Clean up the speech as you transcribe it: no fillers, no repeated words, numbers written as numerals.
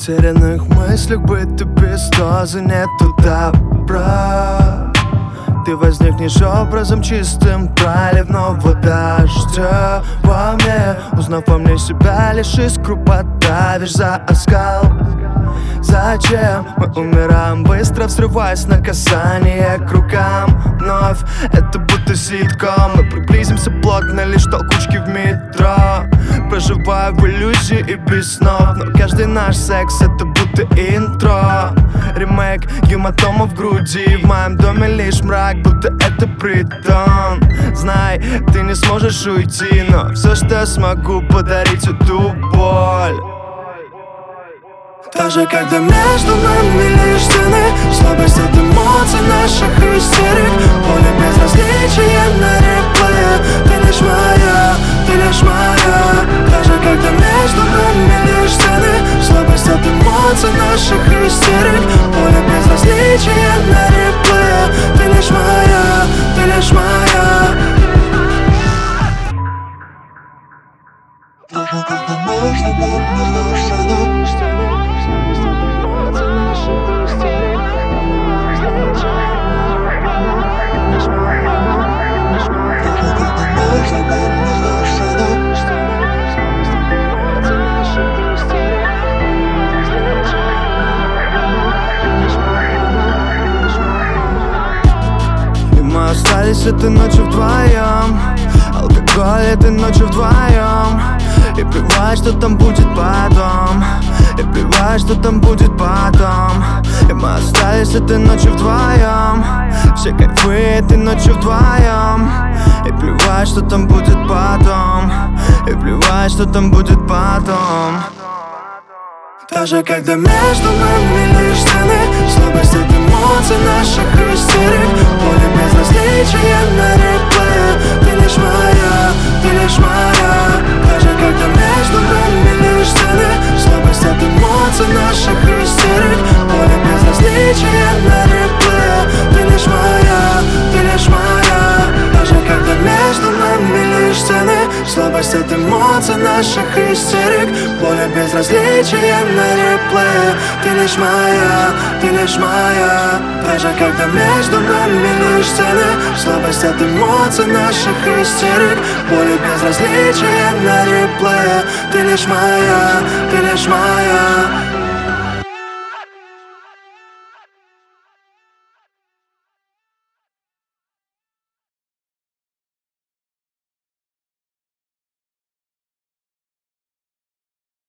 потерянных мыслях быть без дозы нету добра. Ты возникнешь образом чистым проливного дождя во мне, узнав во мне себя, лишь искру подавишь за оскал. Зачем мы умираем быстро, взрываясь на касание к рукам? Вновь это будто ситком, мы приблизимся плотно, лишь толкучки в метро. Проживаю в иллюзии и без снов, но каждый наш секс это будто интро. Ремейк гематома в груди, в моем доме лишь мрак, будто это притон. Знай, ты не сможешь уйти, но все, что я смогу, подарить эту боль. Даже когда между нами лишь стены, слабость от эмоций наших истерик, поле безразличия на реплее. Ты лишь моя, ты лишь моя. Даже когда между нами лишь стены, слабость от эмоций наших истерик, поле безразличия на реплее. Ты лишь моя, ты лишь моя. Даже когда между нами лишь стены, мы остались этой ночью вдвоем. Алкоголь этой ночью вдвоем. И плевать, что там будет потом. И плевать, что там будет потом. И мы остались этой ночью вдвоем. Все кайфы этой ночью вдвоем. И плевать, что там будет потом. И плевать, что там будет потом. Даже когда между нами лишь стены, слабость от эмоций наших истерик, поле безразличия на реплее. Ты лишь моя, ты лишь моя. Даже когда между нами лишь стены, слабость от эмоций наших истерик, поле безразличия на реплее. Ты лишь моя, ты лишь моя. Даже когда между нами лишь стены, слабость от эмоций наших истерик, поле безразличия на реплее. Ты лишь моя, ты лишь моя. Даже когда между нами лишь стены, слабость от эмоций наших истерик, поле безразличия на реплее. Ты лишь моя, ты лишь моя.